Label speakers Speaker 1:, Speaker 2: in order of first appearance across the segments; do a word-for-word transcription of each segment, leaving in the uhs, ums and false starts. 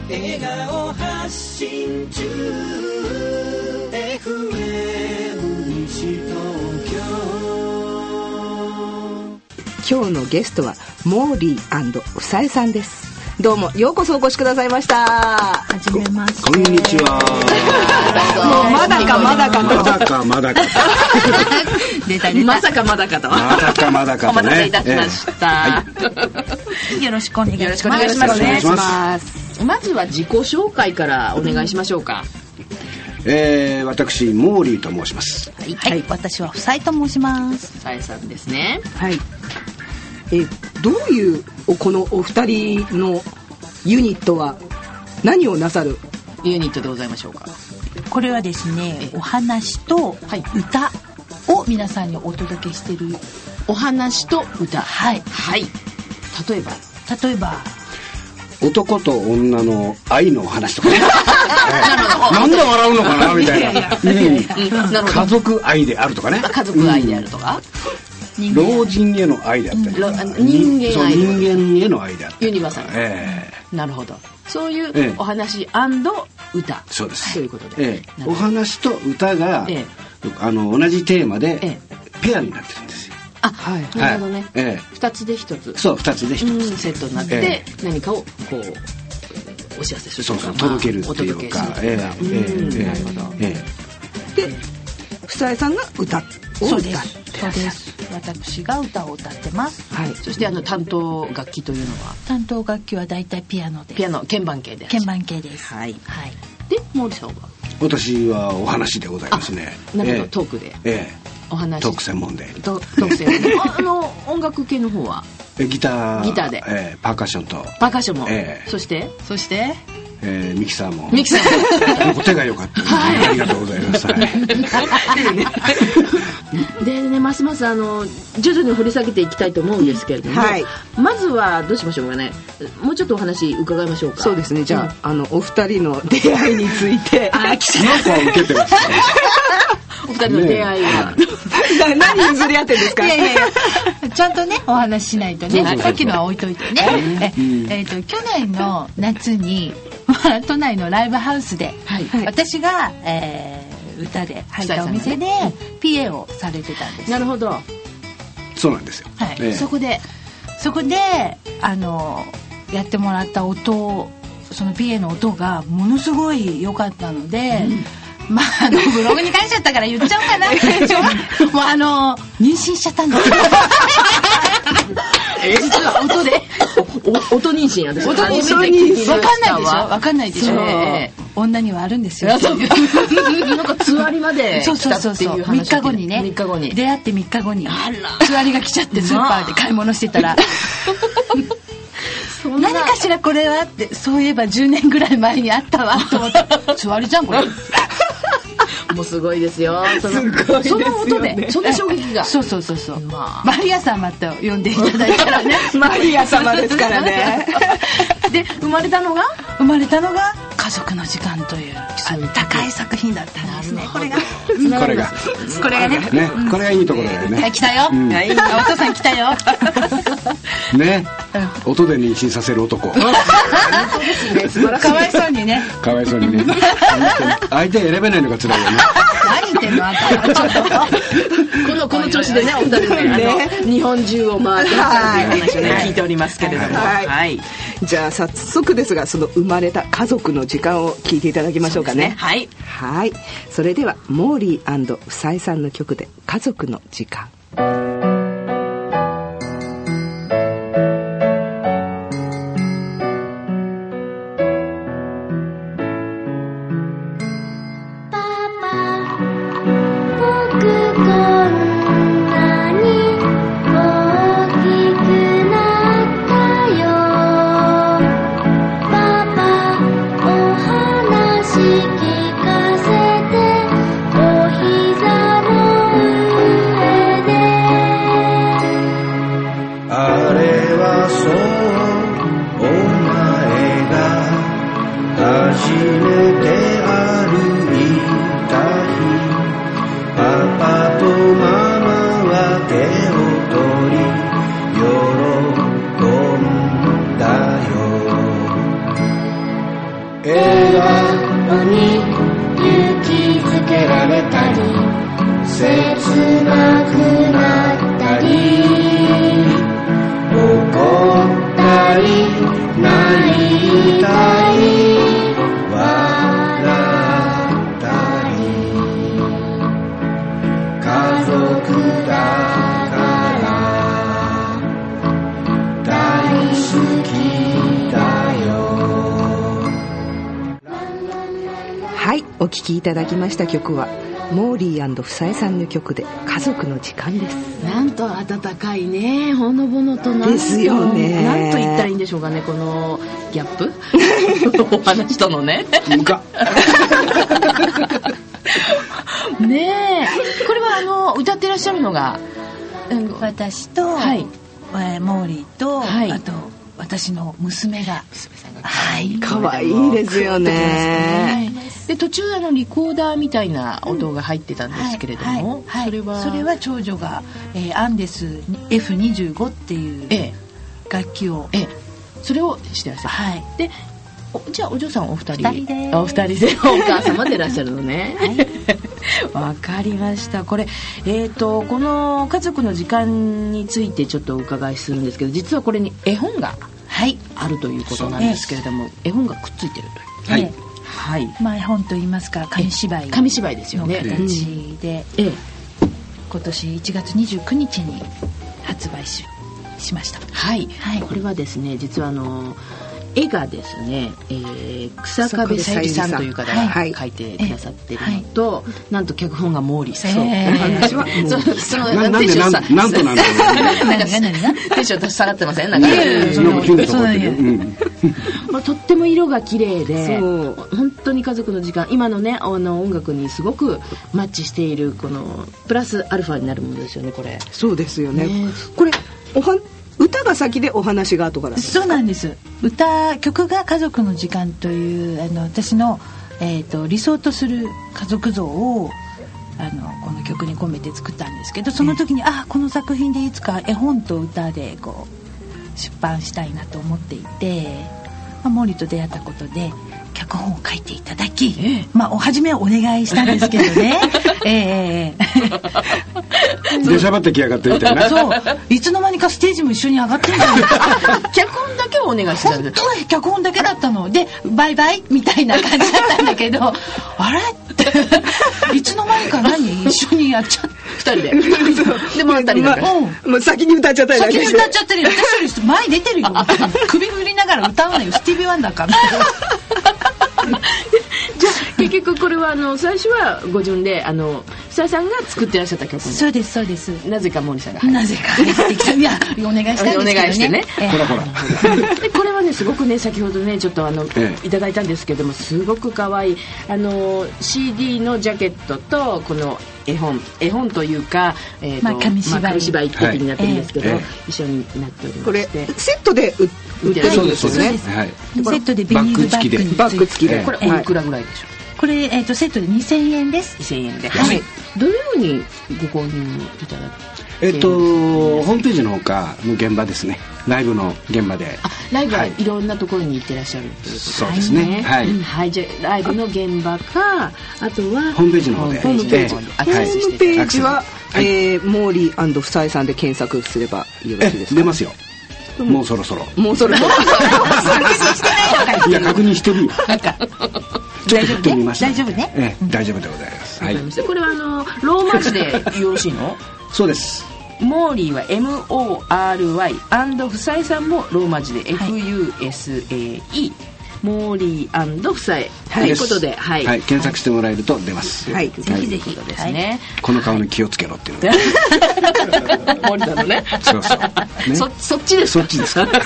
Speaker 1: 笑顔発信中 エフエム 西東京。
Speaker 2: 今日のゲストはモーリー&房江さんです。どうもようこそお越しくださいました。
Speaker 3: はじめまして。
Speaker 4: こんにちは。
Speaker 2: もうまだかまだかと
Speaker 4: まだかまだか
Speaker 3: 出た出た。
Speaker 2: まさかまだかと
Speaker 4: まだかまだかとね。
Speaker 3: お待たせいたしました。はい、よろしくお願いします。
Speaker 2: よろしくお願いします。お願いします。
Speaker 3: まずは自己紹介からお願いしましょうか。
Speaker 4: えー、私モーリーと申します。
Speaker 3: はい、はい、私は房江と申します。房江さんですね。
Speaker 2: はい。えどういうこのお二人のユニットは何をなさる
Speaker 3: ユニットでございましょうか。
Speaker 5: これはですね、お話と歌を皆さんにお届けしている。
Speaker 3: お話と歌。はい、はい、例えば
Speaker 5: 例えば
Speaker 4: 男と女の愛の話とかねなんで笑うのかなみたいな。いやいやいやうん、家族愛であるとかね。
Speaker 3: 家族愛であるとか、
Speaker 4: うん、老人への愛であったり、うん、
Speaker 3: 人間愛、
Speaker 4: 人間への愛であったり、
Speaker 3: ユニバーサル、えー、なるほど。そういうお話&歌、
Speaker 4: そうです。
Speaker 3: ということで、
Speaker 4: えー、お話と歌が、えー、あの同じテーマで、えー、ペアになってるんですよ。
Speaker 3: あ、はい、なるほどね。ええ、二つで一つ。
Speaker 4: そう、二つで一つ。
Speaker 3: セットになって、ええ、何かをこうお知らせするとか、
Speaker 4: そうそう、届けるっていうか、ええええ、なるほど。
Speaker 2: ええ、で、房江さんが歌を歌って、
Speaker 5: そうです。私が歌を歌ってます。
Speaker 3: はい。そしてあの担当楽器というのは、
Speaker 5: 担当楽器はだいたいピアノです。
Speaker 3: ピアノ、鍵盤系です。
Speaker 5: 鍵盤系です。
Speaker 3: はい。はい。で、モーリーさんは？
Speaker 4: 私はお話でございますね。
Speaker 3: なるほど、トークで。ええ。お話
Speaker 4: トーク専門で
Speaker 3: トーク専門であ, あの音楽系の方は
Speaker 4: ギター
Speaker 3: ギターで、
Speaker 4: えー、パーカッションと
Speaker 3: パーカッションも、
Speaker 4: えー、
Speaker 3: そしてそして、
Speaker 4: えー、ミキサーも
Speaker 3: ミキサー
Speaker 4: も手が良かった、はい、ありがとうございます、はい、
Speaker 3: でね、ますますあの徐々に掘り下げていきたいと思うんですけれども、はい、まずはどうしましょうかね。もうちょっとお話伺いましょうか。
Speaker 2: そうですね。じゃあ、うん、あのお二人の出会いについて
Speaker 4: あ、来たなんか受けてます
Speaker 3: お二人の出会いが、ね、
Speaker 2: 何譲り合ってるんですか。
Speaker 5: いやいやいや、ちゃんとねお話ししないとね。さっきのは置いといてね。え、えーと去年の夏に都内のライブハウスで、はい、私が、えー、歌で入ったお店でピエをされてたんです。
Speaker 3: なるほど。
Speaker 4: そうなんですよ。
Speaker 5: はい。
Speaker 4: えー、
Speaker 5: そこでそこであのやってもらった音、そのピエの音がものすごい良かったので。うん、まあ、あのブログに書いちゃったから言っちゃおうかな。もうあの妊娠しちゃったんですよ。
Speaker 3: え、実は音でお音妊娠やです。
Speaker 5: 音妊娠わかんないでしょ。わかんないでしょ。えー、女にはあるんですよ。なん
Speaker 3: かつわりまで来たっていう話。
Speaker 5: みっかごにね。
Speaker 3: みっかごに
Speaker 5: 出会ってみっかごにつわりが来ちゃってスーパーで買い物してたら。何かしらこれはって、そういえばじゅうねんぐらい前にあったわと思ってつわりじゃんこれ。
Speaker 3: もうすごいですよ。その、その音でそんな衝撃が。
Speaker 5: そうそうそうそう、まあ、マリア様と呼んでいただいたらね。
Speaker 2: マリア様ですからね。
Speaker 3: で生まれたのが
Speaker 5: 生まれたのが家族の時間というあの高い作品だったんですね。これが
Speaker 4: これが
Speaker 5: これがね、
Speaker 4: ね、これがいいところだよね。
Speaker 5: はい、来たよ、うん、お父さん来たよ。
Speaker 4: ね、音で妊娠させる男。か
Speaker 5: わいそうにね。
Speaker 4: かわいそうにね。相手選べないのが辛いよね。
Speaker 5: 何言ってんのあんた。ちょっと
Speaker 3: このこの調子でね、お二人でね、日本中を回って話をね聞いておりますけれども、はい。
Speaker 2: じゃあ早速ですが、その生まれた家族の時間を聞いていただきましょうかね。
Speaker 3: はい。
Speaker 2: はい。それではモーリー&房江さんの曲で家族の時間。
Speaker 1: 笑顔に勇気づけられたり切なくなったり怒ったり泣いたり笑ったり家族だから大好きだよ。
Speaker 2: はい、お聴きいただきました曲はモーリー&ふさえさんの曲で家族の時間です。
Speaker 3: なんと温かいね、ほのぼのとなんと
Speaker 2: ですよね。
Speaker 3: なんと言ったらいいんでしょうかね、このギャップお話とのねねえ、これはあの歌ってらっしゃるのが、
Speaker 5: うん、私と、はい、えー、モーリーと、はい、あと私の娘が娘さんが
Speaker 2: 可愛いですよね。
Speaker 3: で途中あのリコーダーみたいな音が入ってたんですけれども、うんはいはい、それは
Speaker 5: それは長女が、えー、アンデス エフにじゅうご っていう楽器を、
Speaker 3: ええええ、それをしてらっしゃる、はい、でじゃあお嬢さんお二人
Speaker 5: 二人で
Speaker 3: お二人でお母様でいらっしゃるのねわ、はい、かりました。これ、えーと、この家族の時間についてちょっとお伺いするんですけど、実はこれに絵本があるということなんですけれども、絵本がくっついてるという、はい、
Speaker 5: はい、まあ、絵本といいますか紙芝居
Speaker 3: 紙芝居ですよね、
Speaker 5: の形で、ええ、今年いちがつにじゅうくにちに発売 し, しました、
Speaker 3: はいはい、これはですね、実はあの絵がですね、えー、草壁さゆりさんという方が描いてくださっているのと、はいはい、なんと脚本がモーリーさん、えー、お話はそその
Speaker 4: ななんでなんなんとなんだろう
Speaker 3: なんかテンション下がってません？なんかとっても色が綺麗で、本当に家族の時間、今のねあの音楽にすごくマッチしている、このプラスアルファになるものですよね、これ。
Speaker 2: そうですよね。ね、これおは歌が先でお話が後からですか？
Speaker 5: そうなんです。歌曲が家族の時間というあの私の、えー、と理想とする家族像をあのこの曲に込めて作ったんですけど、その時に、えー、あこの作品でいつか絵本と歌でこう出版したいなと思っていて、まあ、モーリーと出会ったことで脚本を書いていただき、えーまあ、お初めはお願いしたんですけどねえ
Speaker 4: ー、出しゃばってきやがってみたいな。
Speaker 5: そう、いつの間にかステージも一緒に上がってるんだよ
Speaker 3: 脚本だけをお願いしてたんです。
Speaker 5: 本当に脚本だけだったのでバイバイみたいな感じだったんだけどあれっていつの間にか何一緒にやっちゃってふたりででもあったりだから、
Speaker 2: まうん、先に歌っちゃったり
Speaker 5: 先に歌っちゃったり、私より前出てるよ首振りながら歌うのよ、スティービー・ワンダーかみたいな
Speaker 3: じゃあ結局これはあの最初はご自分であのふさえさんが作ってらっしゃった曲。
Speaker 5: そうですそうです。
Speaker 3: なぜかモーリーさんが
Speaker 5: なぜか入ってきた。いやお願いしたんですけどね。
Speaker 3: お願いしてね。
Speaker 5: えー、
Speaker 4: ほらほら
Speaker 3: でこれはねすごくね先ほどねちょっとあの、ええ、いただいたんですけども、すごく可愛いあの シーディー のジャケットとこの絵本絵本というか、えーと
Speaker 5: まあ、紙芝居、
Speaker 3: まあ、紙芝居的になってるんですけど、はい、一緒になっておりまして、
Speaker 2: これセットで売ってるんですよね。
Speaker 5: はい、セットでビニールバッグに
Speaker 2: バッグ付きで、
Speaker 3: これおいくらぐらいでしょう？
Speaker 5: これ、えー、とセットでにせんえんです。
Speaker 3: にせんえんで、はい、どのようにご購入いただく？
Speaker 4: えっとホームページのほかの現場ですね、ライブの現場で。
Speaker 3: あ、ライブはいろんなところに行ってらっしゃるということですね。
Speaker 4: そうですね、はい、
Speaker 3: はい、じゃあライブの現場か、あとは
Speaker 4: ホームページの方で
Speaker 2: ホームページ、ホームページは、はい、えー、モーリー&ふさえさんで検索すればよろしいですか？
Speaker 4: 出ますよ。もうそろそろ
Speaker 2: もうそろそろ
Speaker 4: いや確認してるよ。
Speaker 5: なんか
Speaker 4: ちょっと振ってみました。
Speaker 5: 大丈夫ね、
Speaker 4: ええ、大丈夫でございます、はい、
Speaker 3: これはあのローマ字でよろしいの？
Speaker 4: そうです。
Speaker 3: モーリーは エムオーアールワイ ふさえさんもローマ字で エフユーエスエーイー、モーリー&ふさえということで、はい
Speaker 4: はい、検索してもらえると出ます、
Speaker 3: はい、ぜひぜひですね、
Speaker 4: この顔に気をつけろっていうの
Speaker 3: モーリーさんのね、
Speaker 4: そうそう、ね、
Speaker 3: そ, そっちです
Speaker 4: そっちですわか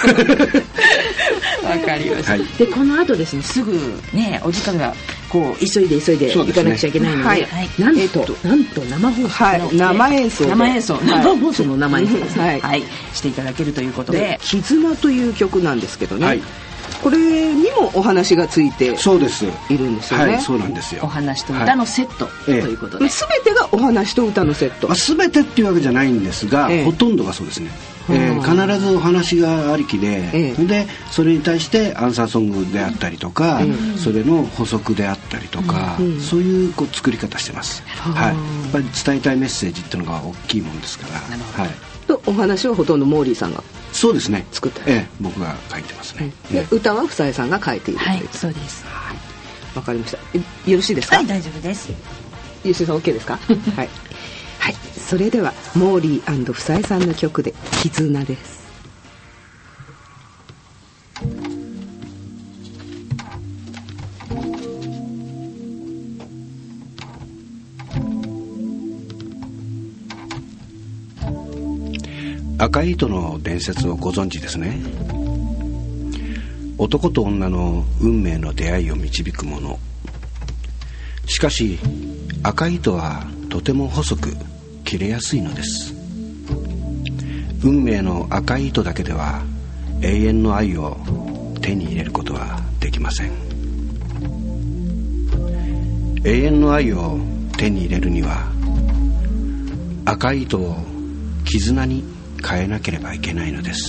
Speaker 3: りました、はい、でこの後ですね、すぐねお時間がこう急いで急いで行かなくちゃいけないので、はいはい、なんと、えー、なんと生放送、
Speaker 2: はい、生演奏
Speaker 3: 生演奏、はい、生放送の生演奏ですね、はいはい、していただけるということで、
Speaker 2: 絆という曲なんですけどね、はい、これにもお話がついているんですよね。
Speaker 4: はい、そうなんですよ。
Speaker 3: お話と歌のセット、はい、ということで、
Speaker 2: 全てがお話と歌のセット。
Speaker 4: 全てっていうわけじゃないんですが、ええ、ほとんどがそうですね。 えー、必ずお話がありきで、
Speaker 2: ええ、
Speaker 4: でそれに対してアンサーソングであったりとか、ええ、それの補足であったりとか、うん、そういうこう作り方してます、はい、やっぱり伝えたいメッセージっていうのが大きいものですから、はい、
Speaker 2: とお話はほとんどモーリーさんが
Speaker 4: そうですね
Speaker 2: 作って、
Speaker 4: ええ、僕が書いてますね、
Speaker 2: で歌は房江さんが書いているという、
Speaker 5: はい、そうです。
Speaker 2: はい、わかりました。よろしいですか？
Speaker 5: はい、大丈夫です。
Speaker 2: 吉井さん OK ですか？はい、はい、それではモーリー&房江さんの曲で絆です。
Speaker 4: 赤い糸の伝説をご存知ですね。男と女の運命の出会いを導くもの。しかし赤い糸はとても細く切れやすいのです。運命の赤い糸だけでは永遠の愛を手に入れることはできません。永遠の愛を手に入れるには赤い糸を絆に変えなければいけないのです。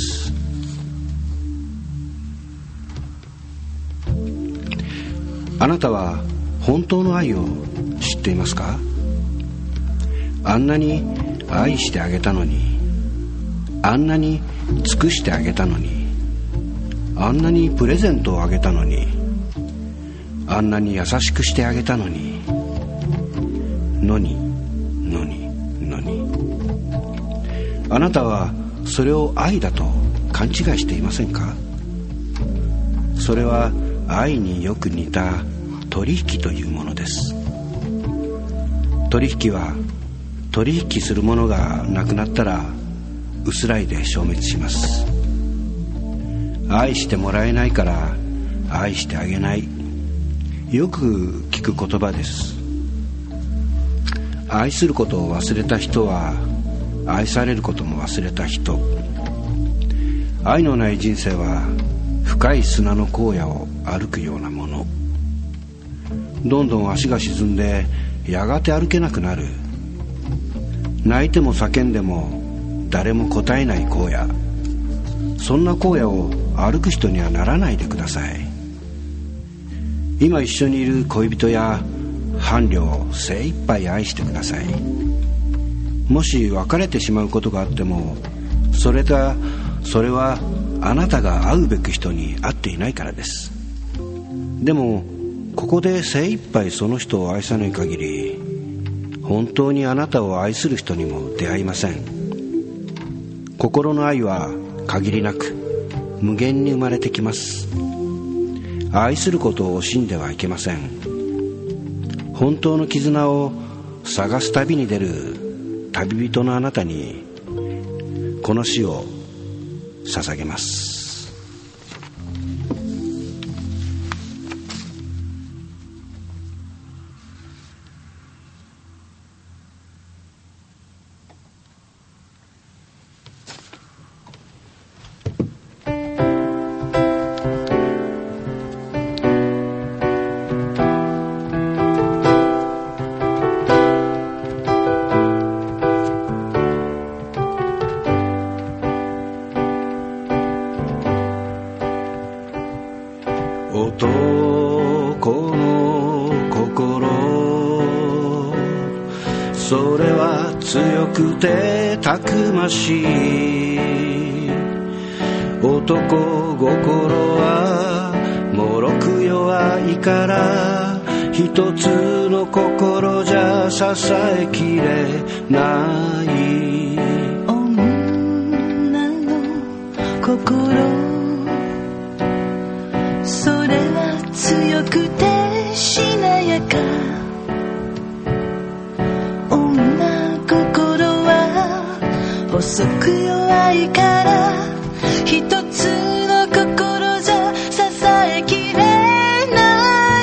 Speaker 4: あなたは本当の愛を知っていますか？あんなに愛してあげたのに、あんなに尽くしてあげたのに、あんなにプレゼントをあげたのに、あんなに優しくしてあげたのに、のにのにのにあなたはそれを愛だと勘違いしていませんか？それは愛によく似た取引というものです。取引は取引するものがなくなったら薄らいで消滅します。愛してもらえないから愛してあげない、よく聞く言葉です。愛することを忘れた人は愛されることも忘れた人。愛のない人生は深い砂の荒野を歩くようなもの。どんどん足が沈んでやがて歩けなくなる。泣いても叫んでも誰も答えない荒野。そんな荒野を歩く人にはならないでください。今一緒にいる恋人や伴侶を精一杯愛してください。もし別れてしまうことがあっても、それがそれはあなたが会うべき人に会っていないからです。でもここで精一杯その人を愛さない限り、本当にあなたを愛する人にも出会いません。心の愛は限りなく無限に生まれてきます。愛することを惜しんではいけません。本当の絆を探す旅に出る旅人のあなたにこの詩を捧げます。男の心、それは強くてたくましい。男心は脆く弱いから、一つの心じゃ支えきれない。
Speaker 1: 女の心、それは強くてしなやか。女心は細く弱いから、一つの心じゃ支えきれない。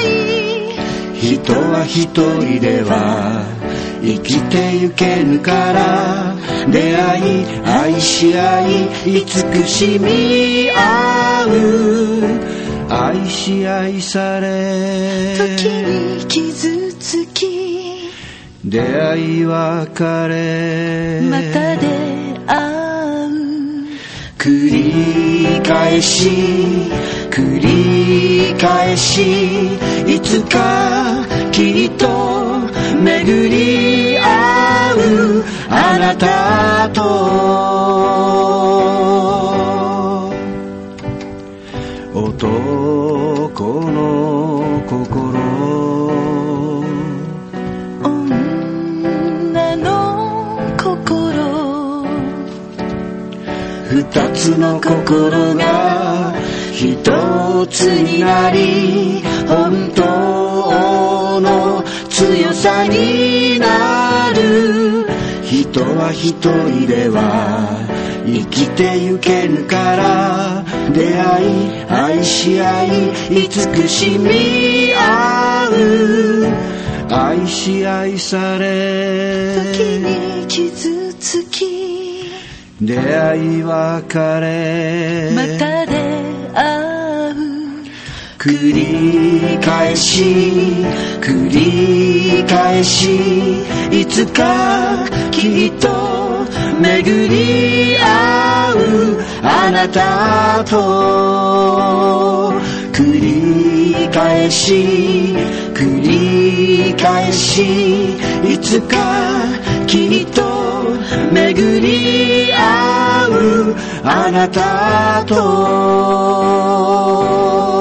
Speaker 4: 人は一人では生きてゆけぬから、出会い愛し合い慈しみ合う。愛し愛され
Speaker 1: 時に傷つき、
Speaker 4: 出会い別れ
Speaker 1: また出会う。
Speaker 4: 繰り返し繰り返しいつかきっと巡り合うあなたと男の心
Speaker 1: 女の心
Speaker 4: 二つの心が一つになり本当の強さになる人は一人では生きてゆけぬから出会い愛し合い慈しみ合う愛し愛され
Speaker 1: 時に傷つき
Speaker 4: 出会い別れ
Speaker 1: また出会う
Speaker 4: 繰り返し繰り返しいつかきっと巡り合うあなたと繰り返し繰り返しいつかきっと巡り合うあなたと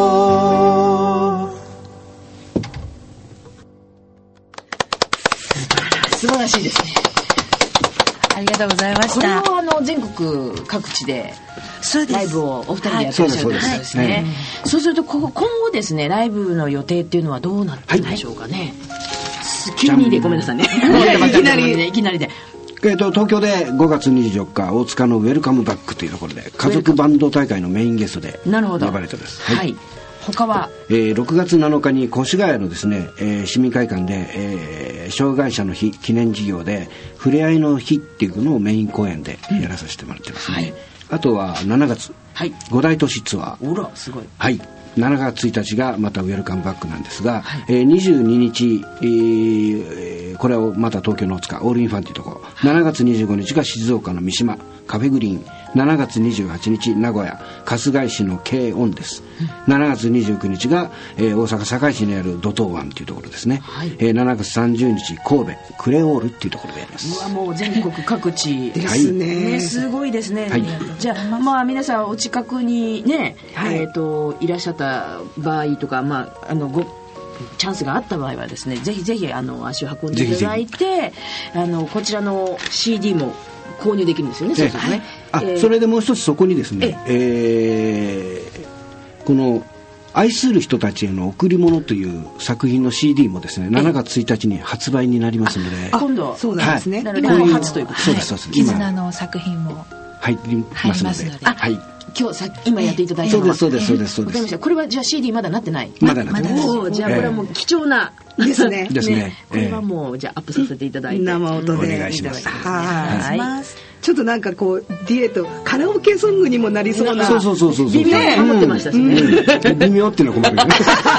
Speaker 3: 素晴らしいですね。
Speaker 5: ありがとうございまし
Speaker 3: これ
Speaker 5: た。
Speaker 3: はあの全国各地で
Speaker 5: そうです
Speaker 3: ライブをお二人でやってらっしゃるということですね。
Speaker 4: はい
Speaker 3: そうするとこ今後ですねライブの予定っていうのはどうなってるんでしょうかね。急にでごめんなさいね。いきなりいきなりで。
Speaker 4: えー、と東京でごがつにじゅうよっか大塚のウェルカムバックというところで家族バンド大会のメインゲストで
Speaker 3: なるほど
Speaker 4: 呼ばれてます。
Speaker 3: はい、はい他は、
Speaker 4: えー、ろくがつなのかに越谷のですね、えー、市民会館で、えー、障害者の日記念事業でふれあいの日っていうのをメイン公演でやらさせてもらってますね、うんはい、あとはしちがつ、はい、五大都市ツアー
Speaker 3: おらすごい
Speaker 4: はいしちがつついたちがまたウェルカムバックなんですが、はいえー、にじゅうににち、えー、これをまた東京の大塚オールインファンっていうところ、はい、しちがつにじゅうごにちが静岡の三島カフェグリーン、しちがつにじゅうはちにち名古屋春日井市のKオンです、うん、しちがつにじゅうくにちが、えー、大阪堺市にあるドトーワンっていうところですね、はいえー、しちがつさんじゅうにち神戸クレオールっていうところでやります。
Speaker 3: うわもう全国各地
Speaker 2: ですね、
Speaker 3: ねすごいですね、
Speaker 4: はい、
Speaker 3: じゃあまあ皆さんお近くにね、はいえー、といらっしゃった場合とか、まあ、あのごチャンスがあった場合はですねぜひぜひあの足を運んでいただいてぜひぜひあのこちらの シーディー も購入できるんですよね。そうですね。
Speaker 4: あ、えー、それでもう一つそこにですね、ええー、この愛する人たちへの贈り物という作品の シーディー もですねしちがつついたちに発売になりますので、
Speaker 3: 今度
Speaker 2: そうなんですね、
Speaker 3: はい、今後初ということですね。
Speaker 4: そうですそうです。
Speaker 5: 絆の作品も
Speaker 4: 入りますので、
Speaker 5: ので
Speaker 4: はい
Speaker 3: 今日さ今やっていただいたのは
Speaker 4: そうですそうですそうですそうです。
Speaker 3: わかりました。これはじゃあ シーディー まだなってない。
Speaker 4: まだなってない。
Speaker 3: おじゃあこれはもう貴重な、
Speaker 2: えー、ですね。
Speaker 4: ですね。
Speaker 3: これはもうじゃあアップさせていただいて
Speaker 2: 生音で
Speaker 4: お願いします。
Speaker 2: はい。はいちょっとなんかこうデュエットカラオケソングにもなりそうな
Speaker 4: そうそうそうそう
Speaker 3: 微妙に思ってましたしね、
Speaker 4: うん、微妙っていうのは困るよ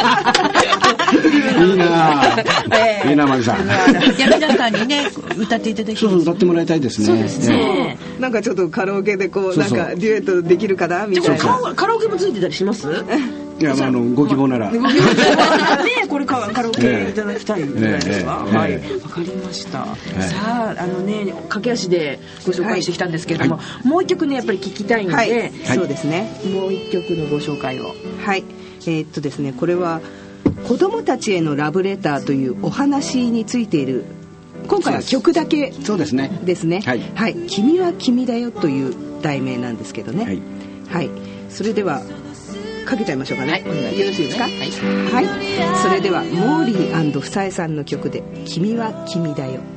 Speaker 4: ねいいなぁいいなマギさん。
Speaker 5: いや皆さんにね歌っていただきたい。
Speaker 4: そうそう歌ってもらいたいですね。
Speaker 3: そうですね。
Speaker 2: なんかちょっとカラオケでこうなんかデュエットできるかなみたいな。
Speaker 3: カラオケもついてたりします？
Speaker 4: いや、まあ、あのご希望なら。
Speaker 3: ご希望ならねこれからカラオケいただきたいんじゃないですか。はいわかりました。さああのね駆け足でご紹介してきたんですけれども、もう一曲ねやっぱり聞きたいので、
Speaker 2: そうですね。
Speaker 3: もう一曲のご紹介を。
Speaker 2: はい。えっとですねこれは子供たちへのラブレターというお話についている今回は曲だけ
Speaker 4: そうですね
Speaker 2: ですね
Speaker 4: はい、
Speaker 2: はい、君は君だよという題名なんですけどね
Speaker 4: はい、
Speaker 2: はい、それではかけちゃいましょうかね、はい、よろしいですか、はい
Speaker 3: はい、
Speaker 2: それではモーリー&房江さんの曲で君は君だよ。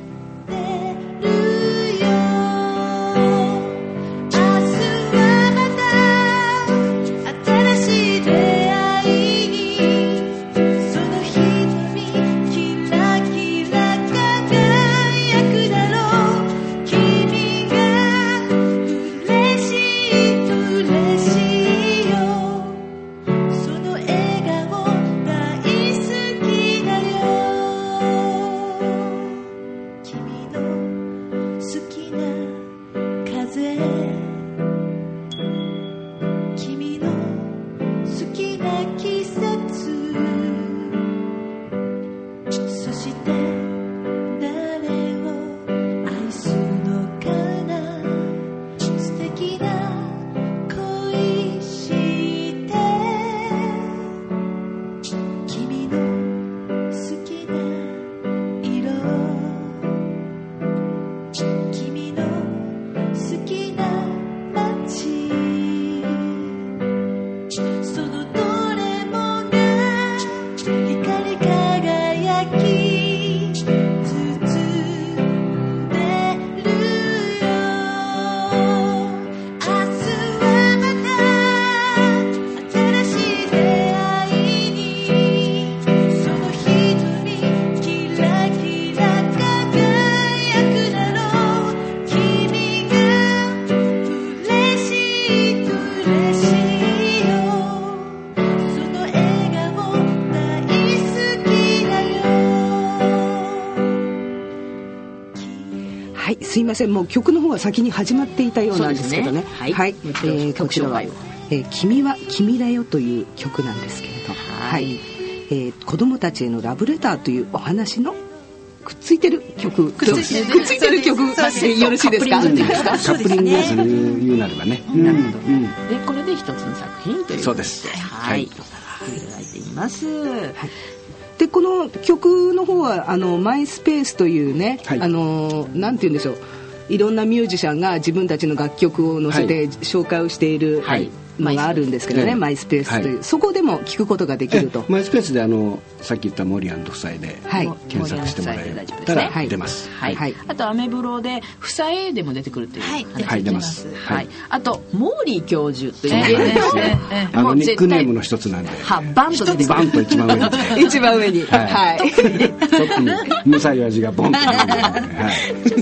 Speaker 2: すいません、もう曲の方は先に始まっていたようなんですけどね。
Speaker 3: はい、はい、え
Speaker 2: ー、こちらは、えー、君は君だよという曲なんですけれど、はい、えー、子供たちへのラブレターというお話のくっついてる曲、くっついてる、くっついてる曲でよろしいですか？カ
Speaker 4: ップリングする言うなればね。
Speaker 3: なるほど。でこれで一つの作品という
Speaker 4: そうです。
Speaker 3: はい。いただいています。はい。
Speaker 2: でこの曲の方はあのマイスペースというね、はい、あのなんて言うんでしょう、いろんなミュージシャンが自分たちの楽曲を載せて紹介をしている、はい、のがあるんですけどね、マイスペースという、はい、そこでも聞くことができると。
Speaker 4: マイスペースであのさっき言ったモリアンド夫妻で検索してもらえたら出ます。
Speaker 3: はいはい、あとアメブロで夫妻でも出てくるという話、
Speaker 4: はい、出ます。
Speaker 3: はい、あとモーリー教授という
Speaker 4: あのニックネームの一つなんで、
Speaker 3: はバンと出てくる。
Speaker 4: バンと一番上に
Speaker 2: 一番上に、はい、
Speaker 4: トップにむさい味がボンと出てくるので、はい、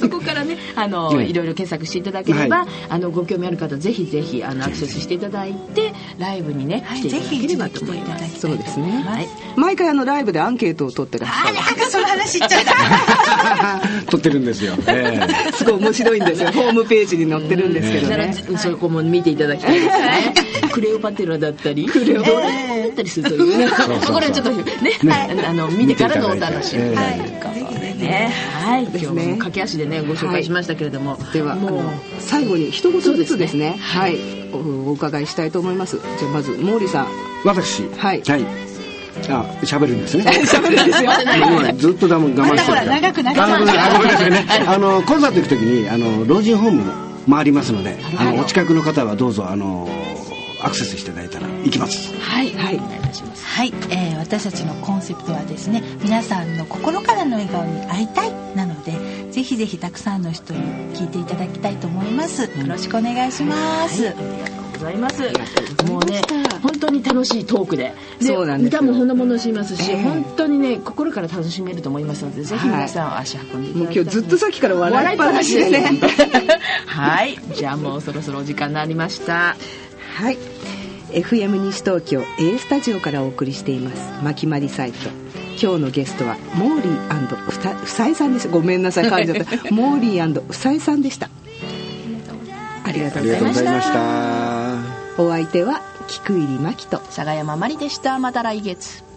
Speaker 3: そこからねあのいろいろ検索していただければ、あのご興味ある方ぜひぜひあのアクセスしていただいてライブにね来ていただければと思います。
Speaker 2: そうですね。はい、毎回あのライブでアンケートを取ってらっしゃる。
Speaker 5: あ、なんかその話しちゃった。
Speaker 4: 取ってるんですよ。え
Speaker 2: ー、すごい面白いんですよ。ホームページに載ってるんですけどね。
Speaker 3: そこも見ていただきたいですね。クレオパテラだったり、クレオパテラだったりするというね。これはちょっとね、あの見てからのお楽しみということでね。はい。今日も駆け足でねご紹介しましたけれども、
Speaker 2: ではもう最後に一言ずつですね。はい。お伺いしたいと思います。じゃあまず毛利さん。
Speaker 4: 私。
Speaker 2: はい。
Speaker 4: はい。あ、喋るんですね。
Speaker 2: 喋るんですよ。
Speaker 4: ずっと我慢してるから。
Speaker 5: 長く長く。
Speaker 4: あのコンサート行くときにあの老人ホーム回りますので、あのお近くの方はどうぞあのアクセスしていただいたら行きます。
Speaker 5: はいはいお願いいたします。はい、えー、私たちのコンセプトはですね、皆さんの心からの笑顔に会いたいなので、ぜひぜひたくさんの人に聞いていただきたいと思います。よろしくお願いします。はい、
Speaker 3: ございます。もうね本当に楽しいトークで、で
Speaker 2: そうなんですよ。
Speaker 3: 歌もほのぼのしますし、えー、本当にね心から楽しめると思いますので、ぜひ皆さん足運んでいただきたい。
Speaker 2: もう今日ずっとさっきから笑いっぱなしでね。
Speaker 3: はい、じゃあもうそろそろお時間になりました。
Speaker 2: はい、エフエム 西東京 A スタジオからお送りしていますまきまりサイト。今日のゲストはモーリー夫妻さんです。ごめんなさい噛んじゃったモーリー夫妻さんでした。ありがとうございました。お相手は菊入真希と
Speaker 3: 佐賀山まりでした。また来月。